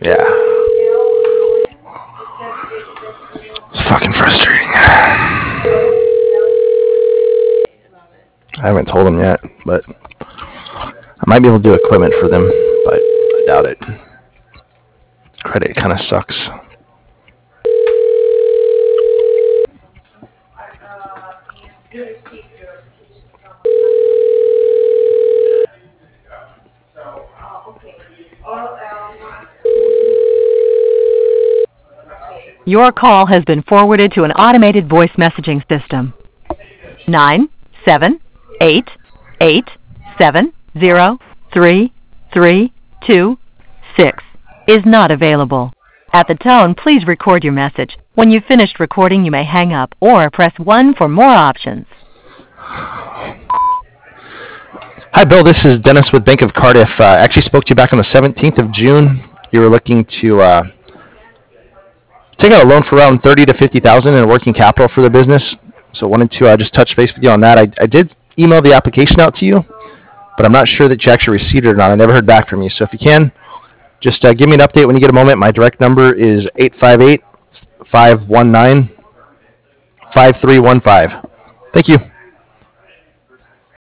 Yeah. It's fucking frustrating. I haven't told them yet, but I might be able to do equipment for them, but I doubt it. Credit kind of sucks. Your call has been forwarded to an automated voice messaging system. 97887033226 is not available. At the tone, please record your message. When you've finished recording, you may hang up or press 1 for more options. Hi, Bill. This is Dennis with Bank of Cardiff. I actually spoke to you back on the 17th of June. You were looking to take out a loan for around $30,000 to $50,000 in working capital for the business. So I wanted to just touch base with you on that. I did email the application out to you, but I'm not sure that you actually received it or not. I never heard back from you. So if you can, just give me an update when you get a moment. My direct number is 858-519-5315. Thank you.